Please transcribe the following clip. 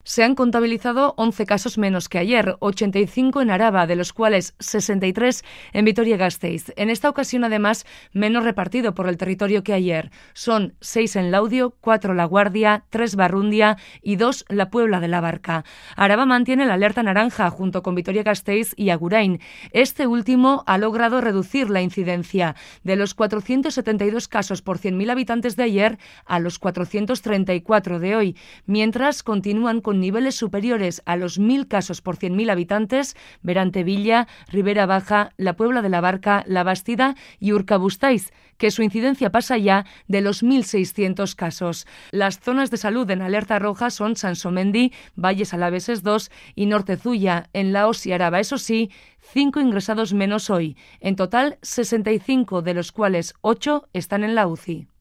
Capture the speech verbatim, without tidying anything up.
Se han contabilizado once casos menos que ayer, ochenta y cinco en Araba, de los cuales sesenta y tres en Vitoria-Gasteiz. En esta ocasión, además, menos repartido por el territorio que ayer. Son seis en Laudio, cuatro La Guardia, tres Barrundia y dos La Puebla de la Barca. Araba mantiene la alerta naranja junto con Vitoria-Gasteiz y Agurain. Este último ha logrado reducir la incidencia de los cuatrocientos setenta y dos casos por cien mil habitantes de ayer a los cuatrocientos treinta y cuatro de hoy, mientras continúan con con niveles superiores a los mil casos por cien mil habitantes, Berantevilla, Ribera Baja, La Puebla de la Barca, La Bastida y Urkabustaiz, que su incidencia pasa ya de los mil seiscientos casos. Las zonas de salud en alerta roja son Sansomendi, Valles Alaveses dos y Nortezuya, en Laos y Araba. Eso sí, cinco ingresados menos hoy. En total, sesenta y cinco, de los cuales ocho están en la U C I.